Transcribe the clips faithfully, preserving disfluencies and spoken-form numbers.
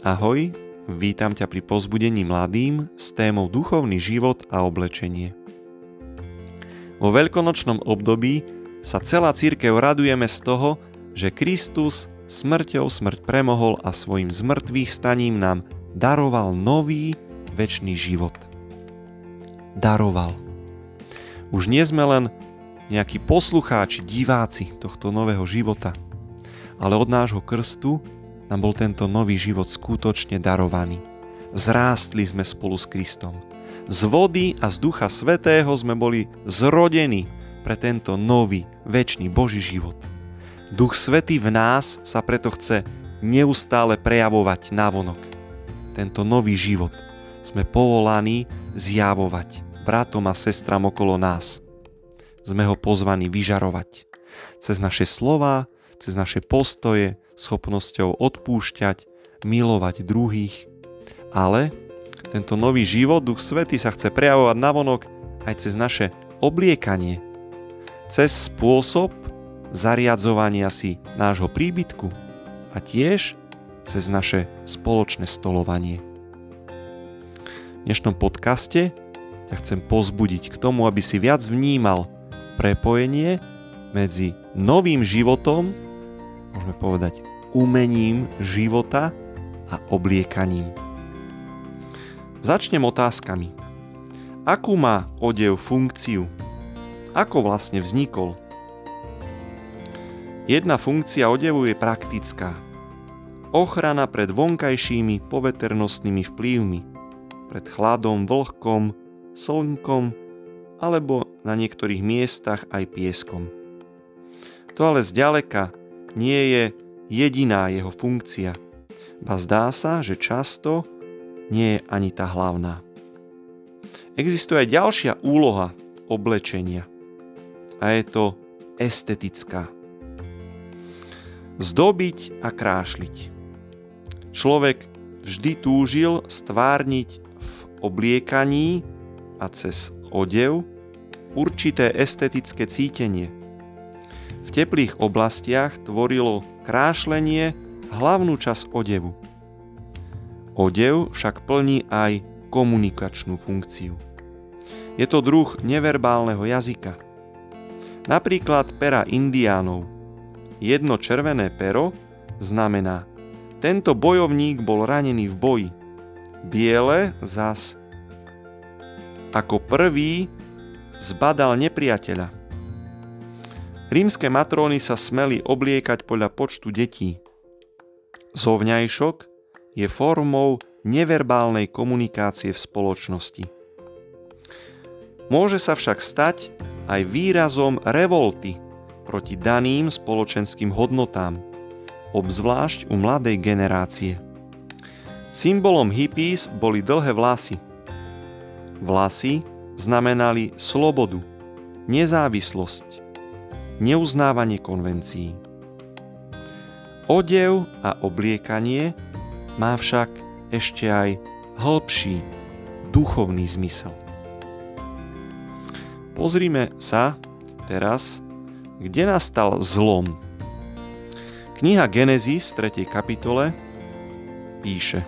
Ahoj, vítam ťa pri povzbudení mladým s témou duchovný život a oblečenie. Vo veľkonočnom období sa celá cirkev radujeme z toho, že Kristus smrťou smrť premohol a svojim zmrtvých staním nám daroval nový večný život. Daroval. Už nie sme len nejakí poslucháči, diváci tohto nového života, ale od nášho krstu nám bol tento nový život skutočne darovaný. Zrástli sme spolu s Kristom. Z vody a z Ducha Svätého sme boli zrodení pre tento nový, večný Boží život. Duch Svätý v nás sa preto chce neustále prejavovať navonok. Tento nový život sme povolaní zjavovať bratom a sestram okolo nás. Sme ho pozvaní vyžarovať. Cez naše slová, cez naše postoje, schopnosťou odpúšťať, milovať druhých. Ale tento nový život, Duch Svätý sa chce prejavovať navonok aj cez naše obliekanie. Cez spôsob zariadzovania si nášho príbytku a tiež cez naše spoločné stolovanie. V dnešnom podcaste ťa chcem povzbudiť k tomu, aby si viac vnímal prepojenie medzi novým životom, môžeme povedať umením života a obliekaním. Začnem otázkami. Akú má odev funkciu? Ako vlastne vznikol? Jedna funkcia odevu je praktická. Ochrana pred vonkajšími poveternostnými vplyvmi, pred chladom, vlhkom, slnkom alebo na niektorých miestach aj pieskom. To ale zďaleka nie je jediná jeho funkcia, ba zdá sa, že často nie je ani tá hlavná. Existuje aj ďalšia úloha oblečenia a je to estetická. Zdobiť a krášliť. Človek vždy túžil stvárniť v obliekaní a cez odev určité estetické cítenie. V teplých oblastiach tvorilo krášlenie hlavnú časť odevu. Odev však plní aj komunikačnú funkciu. Je to druh neverbálneho jazyka. Napríklad pera indiánov. Jedno červené pero znamená: tento bojovník bol ranený v boji. Biele zas ako prvý zbadal nepriateľa. Rímske matróny sa smeli obliekať podľa počtu detí. Zovňajšok je formou neverbálnej komunikácie v spoločnosti. Môže sa však stať aj výrazom revolty proti daným spoločenským hodnotám, obzvlášť u mladej generácie. Symbolom hippies boli dlhé vlasy. Vlasy znamenali slobodu, nezávislosť, neuznávanie konvencií. Odev a obliekanie má však ešte aj hĺbší duchovný zmysel. Pozrime sa teraz, kde nastal zlom. Kniha Genesis v tretej kapitole píše: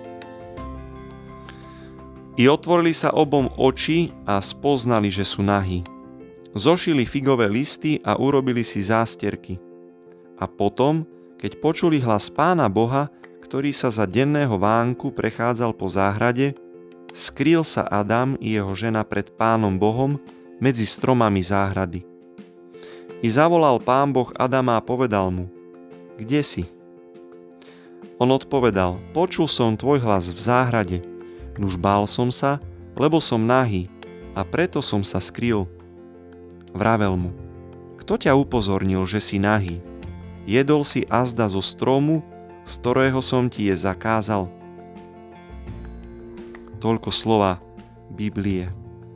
I otvorili sa obom oči a spoznali, že sú nahí. Zošili figové listy a urobili si zásterky. A potom, keď počuli hlas Pána Boha, ktorý sa za denného vánku prechádzal po záhrade, skryl sa Adam i jeho žena pred Pánom Bohom medzi stromami záhrady. I zavolal Pán Boh Adama a povedal mu: Kde si? On odpovedal: Počul som tvoj hlas v záhrade, nuž bál som sa, lebo som nahý, a preto som sa skryl. Vravel mu: Kto ťa upozornil, že si nahý? Jedol si azda zo stromu, z ktorého som ti je zakázal? Toľko slova Biblie.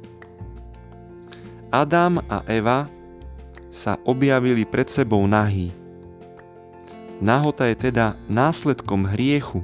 Adam a Eva sa objavili pred sebou nahý. Nahota je teda následkom hriechu.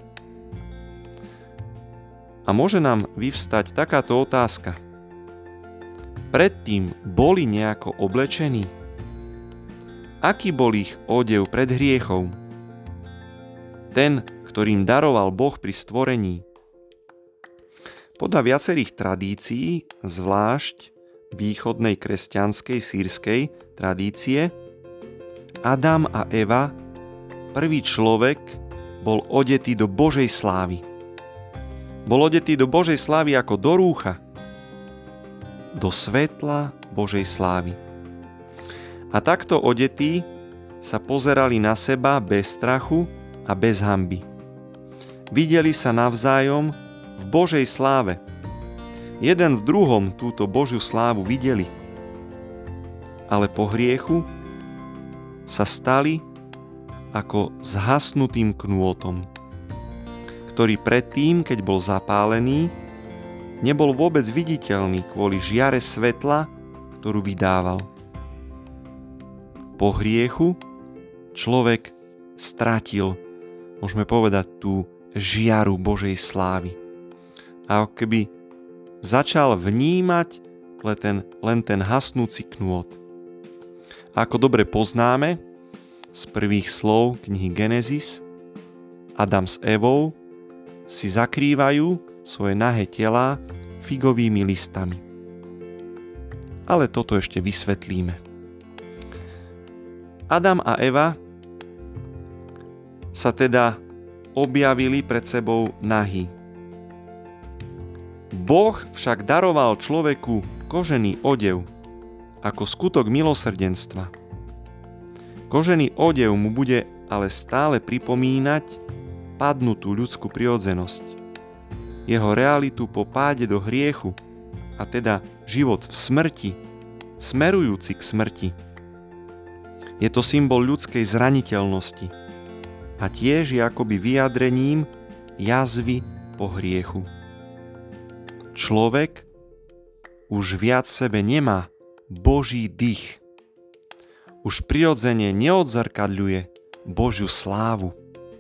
A môže nám vyvstať takáto otázka. Predtým boli nejako oblečení? Aký bol ich odev pred hriechom? Ten, kto ktorým daroval Boh pri stvorení. Podľa viacerých tradícií, zvlášť východnej kresťanskej sýrskej tradície, Adam a Eva, prvý človek, bol odetý do Božej slávy. Bol odetý do Božej slávy ako do rúcha, do svetla Božej slávy. A takto odetí sa pozerali na seba bez strachu a bez hanby. Videli sa navzájom v Božej sláve. Jeden v druhom túto Božiu slávu videli. Ale po hriechu sa stali ako zhasnutým knôtom, ktorý predtým, keď bol zapálený, nebol vôbec viditeľný kvôli žiare svetla, ktorú vydával. Po hriechu človek stratil, môžeme povedať, tú žiaru Božej slávy. A ako keby začal vnímať len ten, len ten hasnúci knôt. A ako dobre poznáme z prvých slov knihy Genesis, Adam s Evou si zakrývajú svoje nahé telá figovými listami. Ale toto ešte vysvetlíme. Adam a Eva sa teda objavili pred sebou nahý. Boh však daroval človeku kožený odev ako skutok milosrdenstva. Kožený odev mu bude ale stále pripomínať padnutú ľudskú prirodzenosť, jeho realitu po páde do hriechu, a teda život v smrti, smerujúci k smrti. Je to symbol ľudskej zraniteľnosti a tiež je akoby vyjadrením jazvy po hriechu. Človek už viac v sebe nemá Boží dých. Už prirodzene neodzrkadľuje Božiu slávu.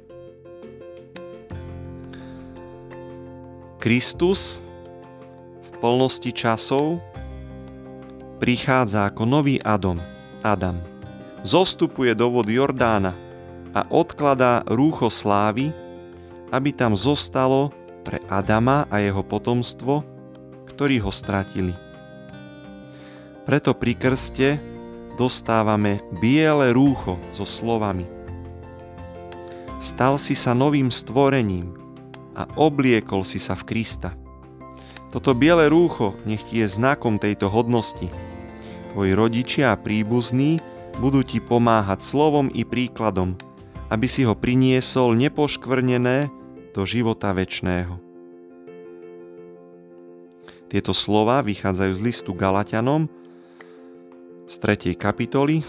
Kristus v plnosti časov prichádza ako nový Adam. Adam. Zostupuje do vod Jordána a odkladá rúcho slávy, aby tam zostalo pre Adama a jeho potomstvo, ktorí ho stratili. Preto pri krste dostávame biele rúcho so slovami: Stal si sa novým stvorením a obliekol si sa v Krista. Toto biele rúcho nech ti je znakom tejto hodnosti. Tvoji rodičia a príbuzní budú ti pomáhať slovom i príkladom, aby si ho priniesol nepoškvrnené do života večného. Tieto slova vychádzajú z listu Galatianom z tretej kapitoly.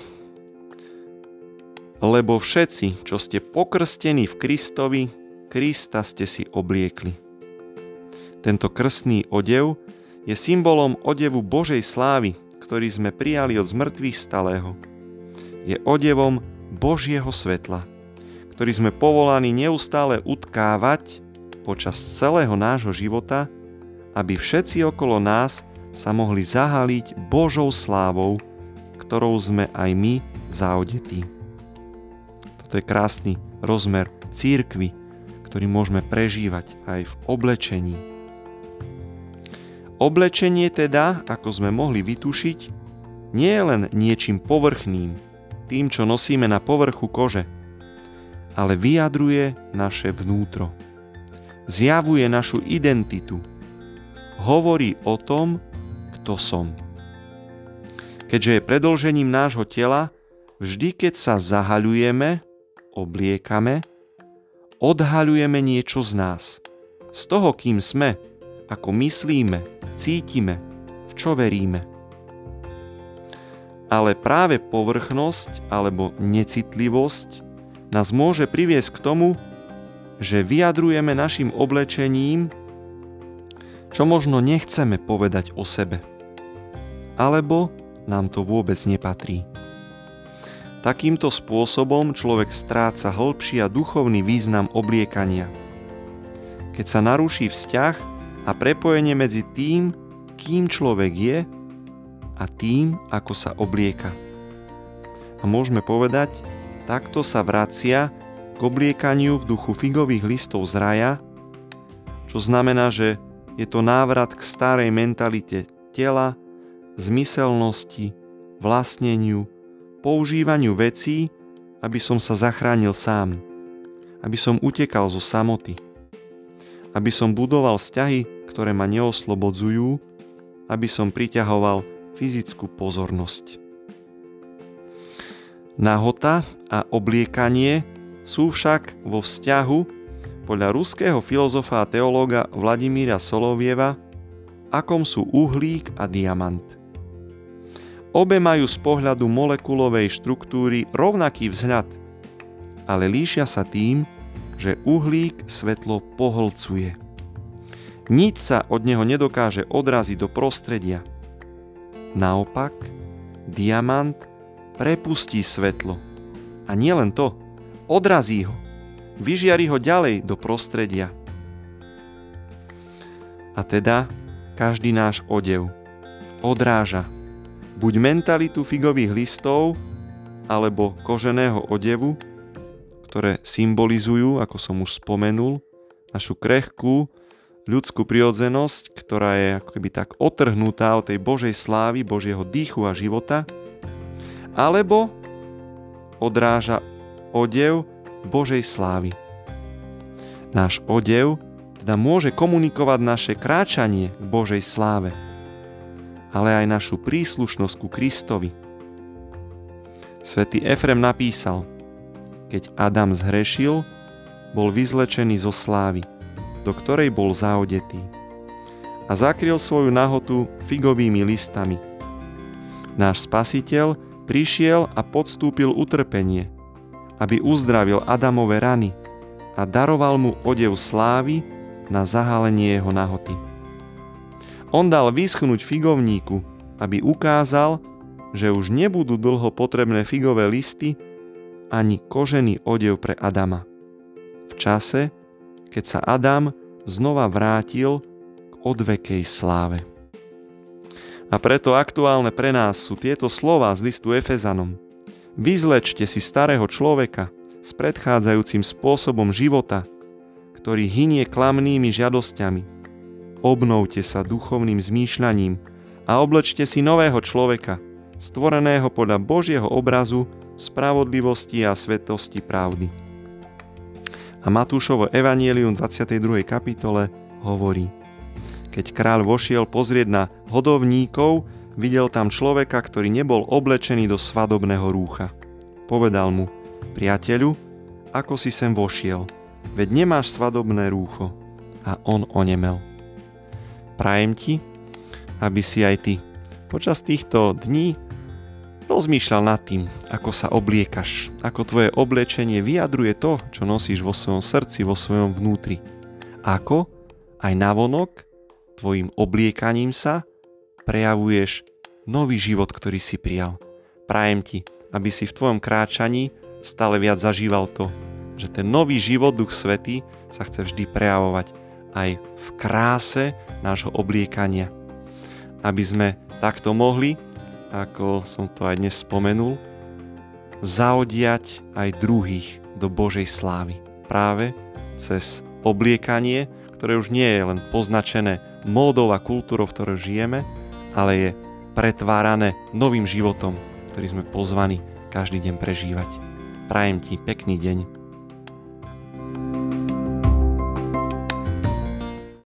Lebo všetci, čo ste pokrstení v Kristovi, Krista ste si obliekli. Tento krstný odev je symbolom odevu Božej slávy, ktorý sme prijali od zmrtvých vstalého. Je odevom Božieho svetla, ktorý sme povolaní neustále utkávať počas celého nášho života, aby všetci okolo nás sa mohli zahaliť Božou slávou, ktorou sme aj my zaodetí. Toto je krásny rozmer cirkvi, ktorý môžeme prežívať aj v oblečení. Oblečenie teda, ako sme mohli vytušiť, nie je len niečím povrchným, tým, čo nosíme na povrchu kože, ale vyjadruje naše vnútro. Zjavuje našu identitu. Hovorí o tom, kto som. Keďže je predĺžením nášho tela, vždy keď sa zahaľujeme, obliekame, odhaľujeme niečo z nás. Z toho, kým sme, ako myslíme, cítime, v čo veríme. Ale práve povrchnosť alebo necitlivosť nás môže priviesť k tomu, že vyjadrujeme našim oblečením, čo možno nechceme povedať o sebe. Alebo nám to vôbec nepatrí. Takýmto spôsobom človek stráca hĺbší a duchovný význam obliekania. Keď sa naruší vzťah a prepojenie medzi tým, kým človek je, a tým, ako sa oblieka. A môžeme povedať, takto sa vracia k obliekaniu v duchu figových listov z raja, čo znamená, že je to návrat k starej mentalite tela, zmyselnosti, vlastneniu, používaniu vecí, aby som sa zachránil sám, aby som utekal zo samoty, aby som budoval vzťahy, ktoré ma neoslobodzujú, aby som priťahoval fyzickú pozornosť. Nahota a obliekanie sú však vo vzťahu podľa ruského filozofa a teológa Vladimíra Solovieva, akom sú uhlík a diamant. Obe majú z pohľadu molekulovej štruktúry rovnaký vzhľad, ale líšia sa tým, že uhlík svetlo pohlcuje. Nič sa od neho nedokáže odraziť do prostredia. Naopak, diamant prepustí svetlo. A nie len to, odrazí ho, vyžiari ho ďalej do prostredia. A teda každý náš odev odráža buď mentalitu figových listov, alebo koženého odevu, ktoré symbolizujú, ako som už spomenul, našu krehkú ľudskú prirodzenosť, ktorá je ako keby tak otrhnutá od tej Božej slávy, Božieho dýchu a života, alebo odráža odev Božej slávy. Náš odev teda môže komunikovať naše kráčanie k Božej sláve, ale aj našu príslušnosť ku Kristovi. Svätý Efrem napísal: keď Adam zhrešil, bol vyzlečený zo slávy, do ktorej bol zaodetý, a zakryl svoju nahotu figovými listami. Náš Spasiteľ prišiel a podstúpil utrpenie, aby uzdravil Adamove rany a daroval mu odev slávy na zahalenie jeho nahoty. On dal vyschnúť figovníku, aby ukázal, že už nebudú dlho potrebné figové listy ani kožený odev pre Adama. V čase, keď sa Adam znova vrátil k odvekej sláve. A preto aktuálne pre nás sú tieto slová z listu Efezanom. Vyzlečte si starého človeka s predchádzajúcim spôsobom života, ktorý hynie klamnými žiadosťami. Obnovte sa duchovným zmýšľaním a oblečte si nového človeka, stvoreného podľa Božieho obrazu, spravodlivosti a svetosti pravdy. A Matúšovo evanjelium v dvadsiatej druhej kapitole hovorí: keď kráľ vošiel pozrieť na hodovníkov, videl tam človeka, ktorý nebol oblečený do svadobného rúcha. Povedal mu: priateľu, ako si sem vošiel? Veď nemáš svadobné rúcho. A on onemel. Prajem ti, aby si aj ty počas týchto dní rozmýšľal nad tým, ako sa obliekaš, ako tvoje oblečenie vyjadruje to, čo nosíš vo svojom srdci, vo svojom vnútri. Ako aj navonok tvojim obliekaním sa prejavuješ nový život, ktorý si prijal. Prajem ti, aby si v tvojom kráčaní stále viac zažíval to, že ten nový život, Duch Svätý, sa chce vždy prejavovať aj v kráse nášho obliekania. Aby sme takto mohli, ako som to aj dnes spomenul, zaodiať aj druhých do Božej slávy. Práve cez obliekanie, ktoré už nie je len poznačené módou a kultúrou, v ktorej žijeme, ale je pretvárané novým životom, ktorý sme pozvaní každý deň prežívať. Prajem ti pekný deň.